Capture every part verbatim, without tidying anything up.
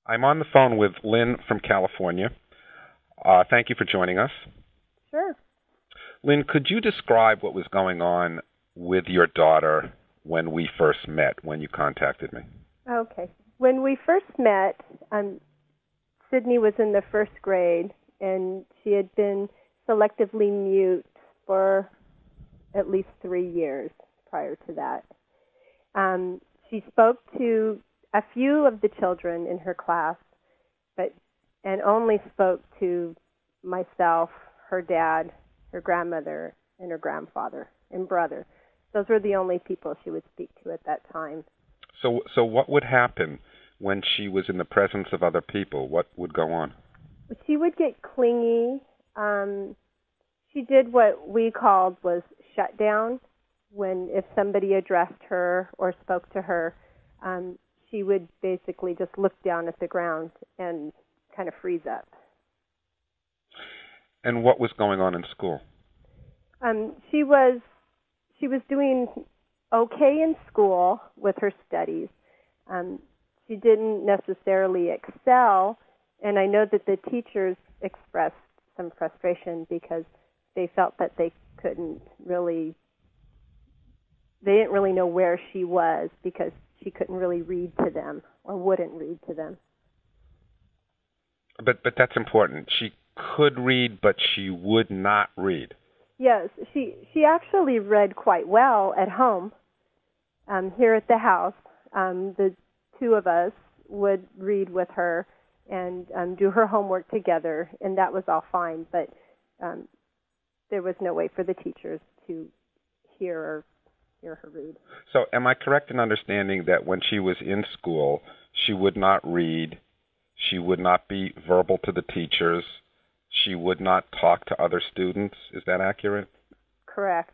I'm on the phone with Lynn from California. Uh, thank you for joining us. Sure. Lynn, could you describe what was going on with your daughter when we first met, when you contacted me? Okay. When we first met, um, Sydney was in the first grade, and she had been selectively mute for at least three years prior to that. Um, she spoke to a few of the children in her class, but and only spoke to myself, her dad, her grandmother, and her grandfather and brother. Those were the only people she would speak to at that time. So, so what would happen when she was in the presence of other people? What would go on? She would get clingy. Um, she did what we called was shut down. When if somebody addressed her or spoke to her, um, she would basically just look down at the ground and kind of freeze up. And what was going on in school? Um, she was she was doing okay in school with her studies. Um, she didn't necessarily excel, and I know that the teachers expressed some frustration because they felt that they couldn't really, they didn't really know where she was because she couldn't really read to them or wouldn't read to them. But but that's important. She could read, but she would not read. Yes, she she actually read quite well at home. Um, here at the house, um, the two of us would read with her and um, do her homework together, and that was all fine. But um, there was no way for the teachers to hear or hear her read. So, am I correct in understanding that when she was in school, she would not read, she would not be verbal to the teachers, she would not talk to other students? Is that accurate? Correct.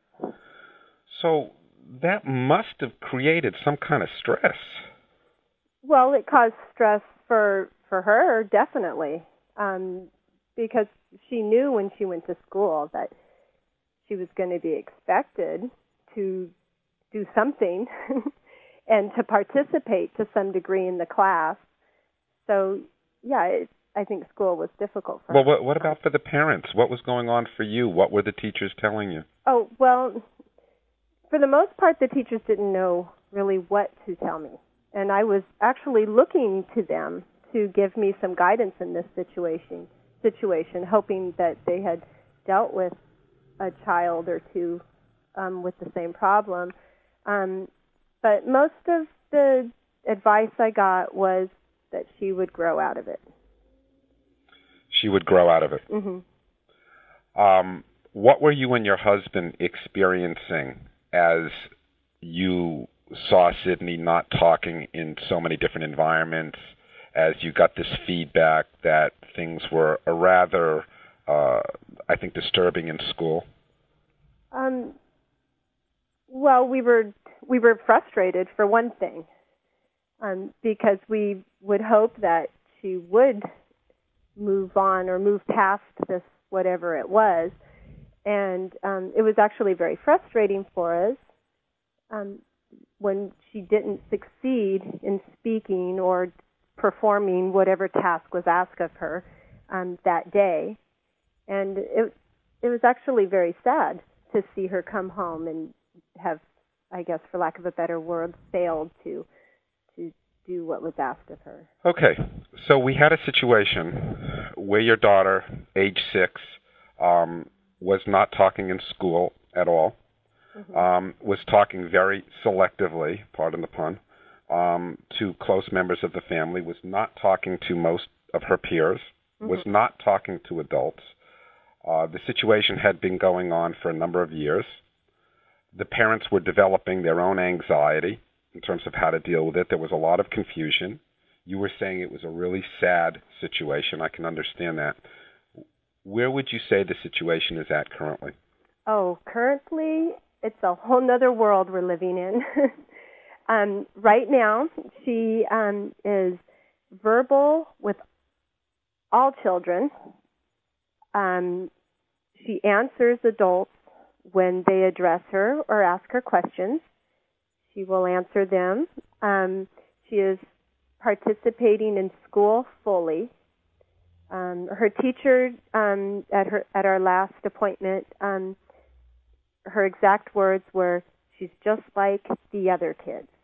So that must have created some kind of stress. Well, it caused stress for for her, definitely, um, because she knew when she went to school that she was going to be expected to do something and to participate to some degree in the class. So, yeah, it, I think school was difficult for well, her. Well, what, what about for the parents? What was going on for you? What were the teachers telling you? Oh, well, for the most part, the teachers didn't know really what to tell me. And I was actually looking to them to give me some guidance in this situation, situation, hoping that they had dealt with a child or two um, with the same problem. Um, but most of the advice I got was that she would grow out of it. She would grow out of it. Mm-hmm. Um, what were you and your husband experiencing as you saw Sydney not talking in so many different environments, as you got this feedback that things were a rather, uh, I think, disturbing in school? Um, well, we were we were frustrated, for one thing, um, because we would hope that she would move on or move past this, whatever it was. And um, it was actually very frustrating for us um, when she didn't succeed in speaking or performing whatever task was asked of her um, that day. And it it was actually very sad to see her come home and have, I guess, for lack of a better word, failed to to do what was asked of her. Okay, so we had a situation where your daughter, age six, um, was not talking in school at all, mm-hmm. um, was talking very selectively, pardon the pun, um, to close members of the family, was not talking to most of her peers, mm-hmm. was not talking to adults. Uh, the situation had been going on for a number of years. The parents were developing their own anxiety in terms of how to deal with it. There was a lot of confusion. You were saying it was a really sad situation. I can understand that. Where would you say the situation is at currently? Oh, currently it's a whole other world we're living in. um, right now, she um, is verbal with all children. Um, she answers adults when they address her or ask her questions. She will answer them. Um, she is participating in school fully. Um, her teacher um, at her at our last appointment, um, her exact words were, "She's just like the other kids."